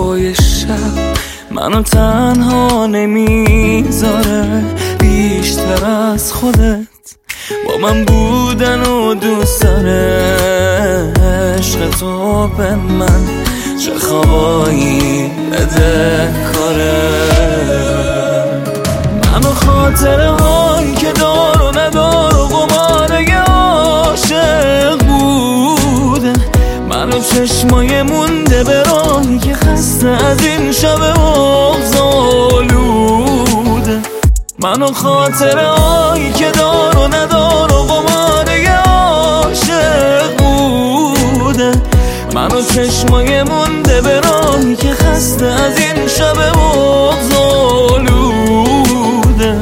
صدای شب منو تنها نمیذاره بیشتر از خودت با من بودن و دوست داره. عشق تو به من چه خوابایی بده کاره. منو خاطره هایی که دار و ندار و قماره عاشق بوده. منو چشمای مونده به راهی که خسته از این شب بغض‌آلوده. منو خاطره هایی که دار و ندار و قماره عاشق بوده. منو چشمای مونده به راهی که خسته از این شب بغض‌آلوده.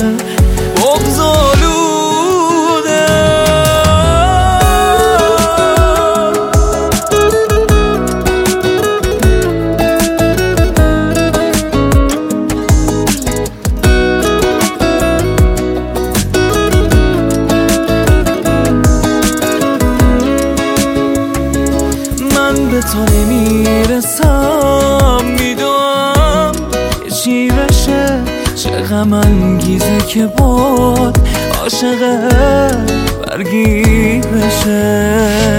به تو نمیرسم میدونم که چی بشه. چه غم انگیزه که باد عاشقه برگیر بشه.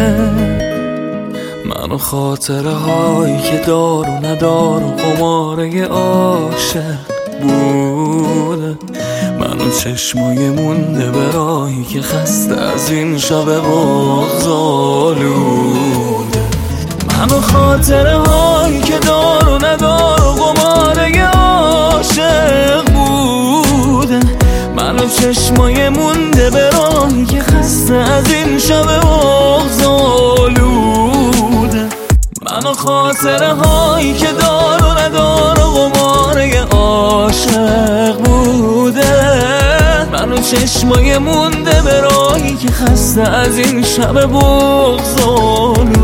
منو خاطره هایی که دار و ندار و قماره عاشق بوده. منو چشمای مونده به راهی که خسته از این شب بغض‌آلوده. منو خاطره هایی که دار و ندار و قماره عاشق بوده. منو چشمای مونده به راهی که خسته از این شب بغض‌آلوده. منو خاطره هایی که دار و ندار و قماره عاشق بوده. منو چشمای مونده به راهی که خسته از این شب بغض‌آلوده.